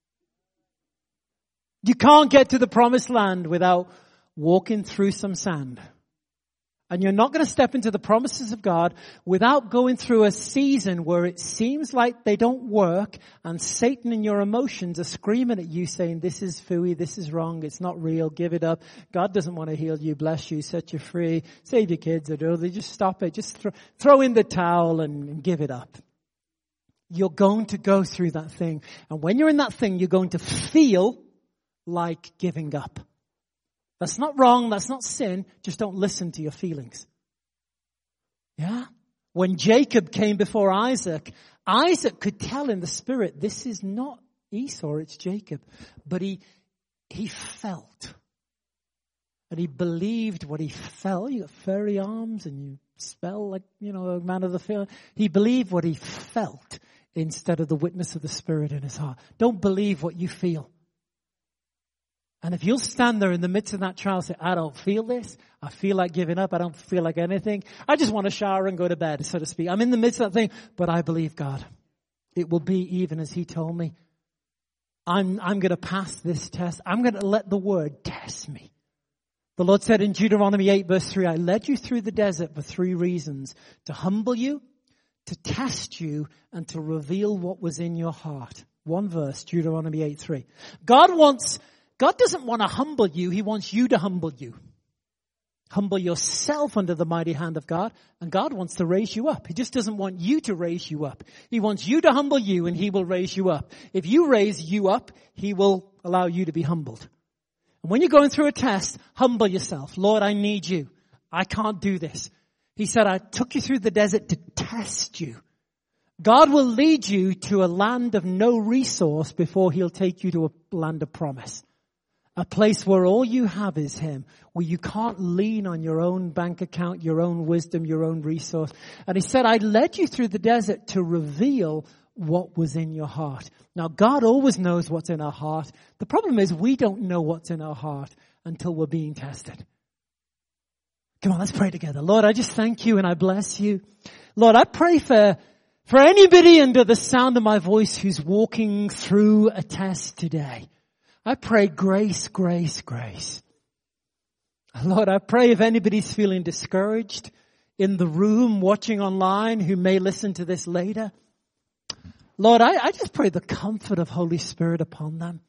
You can't get to the promised land without walking through some sand. And you're not going to step into the promises of God without going through a season where it seems like they don't work and Satan and your emotions are screaming at you saying, this is phooey, this is wrong, it's not real, give it up. God doesn't want to heal you, bless you, set you free, save your kids, or do they just stop it, just throw, throw in the towel and, and give it up. You're going to go through that thing. And when you're in that thing, you're going to feel like giving up. That's not wrong. That's not sin. Just don't listen to your feelings. Yeah. When Jacob came before Isaac, Isaac could tell in the spirit, this is not Esau, it's Jacob. But he, he felt. And he believed what he felt. You got furry arms and you smell like, you know, a man of the field. He believed what he felt instead of the witness of the Spirit in his heart. Don't believe what you feel. And if you'll stand there in the midst of that trial and say, I don't feel this. I feel like giving up. I don't feel like anything. I just want to shower and go to bed, so to speak. I'm in the midst of that thing, but I believe God. It will be even as he told me. I'm, I'm going to pass this test. I'm going to let the word test me. The Lord said in Deuteronomy eight verse three, I led you through the desert for three reasons. To humble you, to test you, and to reveal what was in your heart. One verse, Deuteronomy eight three. God wants, God doesn't want to humble you. He wants you to humble you. Humble yourself under the mighty hand of God, and God wants to raise you up. He just doesn't want you to raise you up. He wants you to humble you, and he will raise you up. If you raise you up, he will allow you to be humbled. And when you're going through a test, humble yourself. Lord, I need you. I can't do this. He said, I took you through the desert to test you. God will lead you to a land of no resource before he'll take you to a land of promise. A place where all you have is him, where you can't lean on your own bank account, your own wisdom, your own resource. And he said, I led you through the desert to reveal what was in your heart. Now, God always knows what's in our heart. The problem is we don't know what's in our heart until we're being tested. Come on, let's pray together. Lord, I just thank you and I bless you. Lord, I pray for, for anybody under the sound of my voice who's walking through a test today. I pray grace, grace, grace. Lord, I pray if anybody's feeling discouraged in the room, watching online, who may listen to this later, Lord, I, I just pray the comfort of Holy Spirit upon them.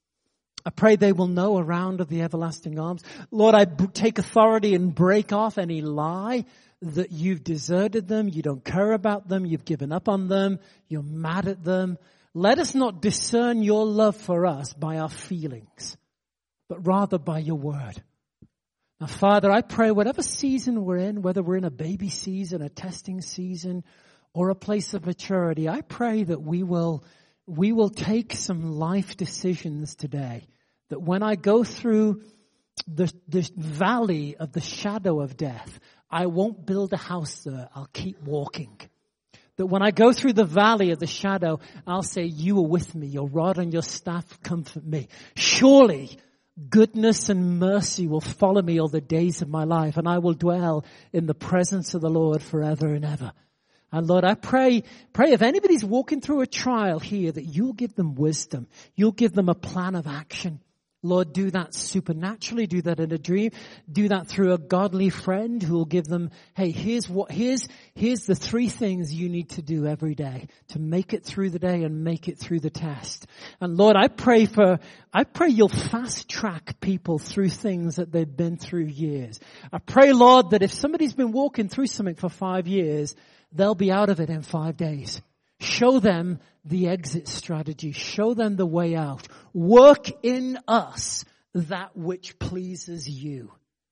I pray they will know around of the everlasting arms. Lord, I b- take authority and break off any lie that you've deserted them, you don't care about them, you've given up on them, you're mad at them. Let us not discern your love for us by our feelings, but rather by your word. Now, Father, I pray whatever season we're in, whether we're in a baby season, a testing season, or a place of maturity, I pray that we will, we will take some life decisions today. That when I go through the, the valley of the shadow of death, I won't build a house there. I'll keep walking. That when I go through the valley of the shadow, I'll say, you are with me. Your rod and your staff comfort me. Surely goodness and mercy will follow me all the days of my life, and I will dwell in the presence of the Lord forever and ever. And Lord, I pray, pray if anybody's walking through a trial here, that you'll give them wisdom. You'll give them a plan of action. Lord, do that supernaturally. Do that in a dream. Do that through a godly friend who will give them, hey, here's what, here's, here's the three things you need to do every day to make it through the day and make it through the test. And Lord, I pray for, I pray you'll fast track people through things that they've been through years. I pray, Lord, that if somebody's been walking through something for five years, they'll be out of it in five days. Show them the exit strategy. Show them the way out. Work in us that which pleases you.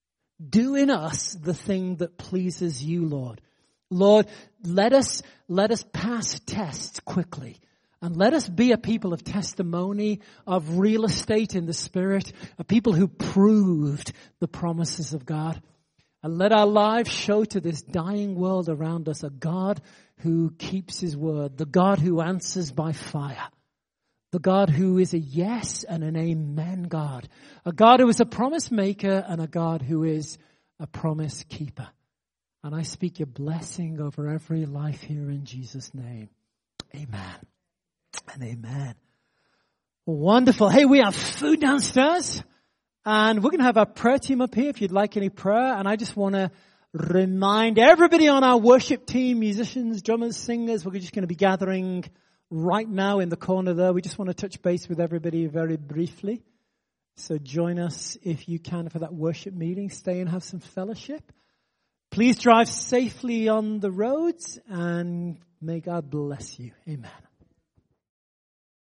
Do in us the thing that pleases you, Lord. Lord, let us, let us pass tests quickly. And let us be a people of testimony, of real estate in the Spirit, a people who proved the promises of God. And let our lives show to this dying world around us a God who keeps his word, the God who answers by fire, the God who is a yes and an amen God, a God who is a promise maker and a God who is a promise keeper. And I speak your blessing over every life here in Jesus' name. Amen and amen. Wonderful. Hey, we have food downstairs. And we're going to have our prayer team up here if you'd like any prayer. And I just want to remind everybody on our worship team, musicians, drummers, singers, we're just going to be gathering right now in the corner there. We just want to touch base with everybody very briefly. So join us if you can for that worship meeting. Stay and have some fellowship. Please drive safely on the roads and may God bless you. Amen.